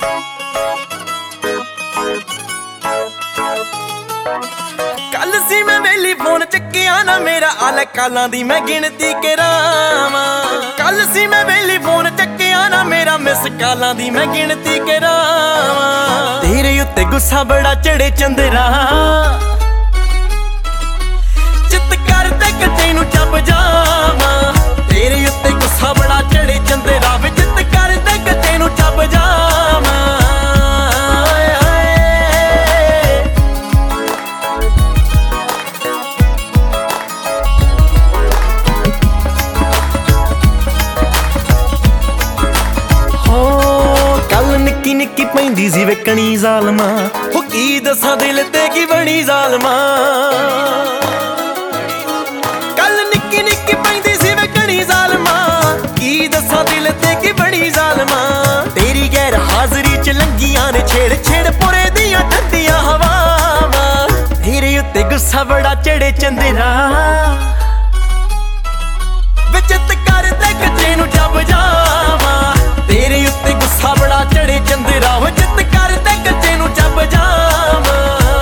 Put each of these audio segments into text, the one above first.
कल सी मैं वेली फोन चक्किया ना मेरा आले कालां दी मैं गिनती करावां। कल सी मैं वेली फोन चक्किया ना मेरा मिस कालां दी मैं गिनती करावां। तेरे उत्ते गुस्सा बड़ा चढ़े चंदरा, चित करदे कि तैनूं जब जावां। तेरे उत्ते गुस्सा बड़ा चढ़े चंदरा, वे चित करदे कि तैनूं जब जावां। निक्की निक्की पैंदी सी वेकणी ज़ालमा, हो की दसां दिल ते की बनी ज़ालमा। कल निक्की निक्की पैंदी सी वेकणी ज़ालमा, की दसां दिल ते की बनी ज़ालमा। तेरी गैर हाज़री च लंघियां ने छेड़ छेड़ पुरे दियां ठंडियां हवावां। तेरे उत्ते गुस्सा बड़ा चढ़े चंदरा, वे चित करदे कि तैनूं जब जावां। तेरे उत्ते गुस्सा बड़ा चढ़े चंदरा, वे चित करदे कि तैनूं जब जावां।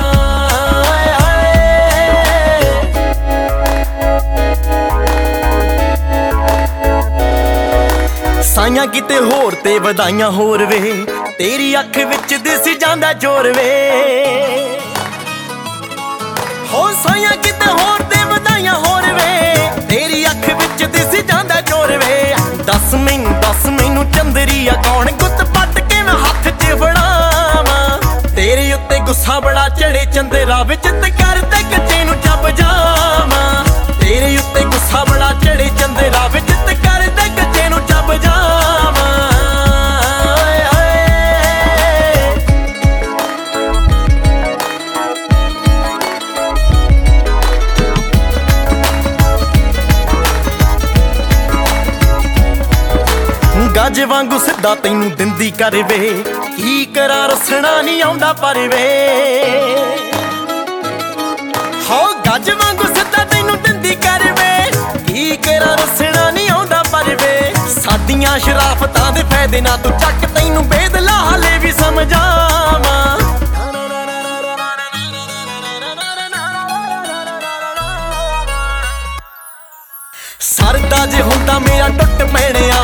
साइयां किते होर ते वधाइयां होर वे, तेरी अख विच दिस जांदा जोर वे। हो साइयां किते होर ते वधाइयां होर वे, तेरी अख विच दिस जांदा जोर वे। दस मैनू चंदरिया कौन गुत्त पट के मैं हत्थ च फड़ावां। तेरे उत्ते गुस्सा बड़ा चढ़े चंदरा, वे चित करदे कि तैनूं जब जावां। तेरे उत्ते गुस्सा बड़ा चढ़े चंदरा, वे चित करदे कि तैनूं जब जावां। गज वांगू सिद्धा तैनूं दिंदी कर वे, की करा रसना नहीं आउंदा पर वे। हो गज वांगू सिद्धा तैनूं दिंदी कर वे, की करा रसना नहीं आउंदा पर वे। साडियां शराफतां दे फायदे ना तू चक, तैनूं बेदला हाले भी समझावां। सरदा जे हुंदा मेरा टुट पैणिया,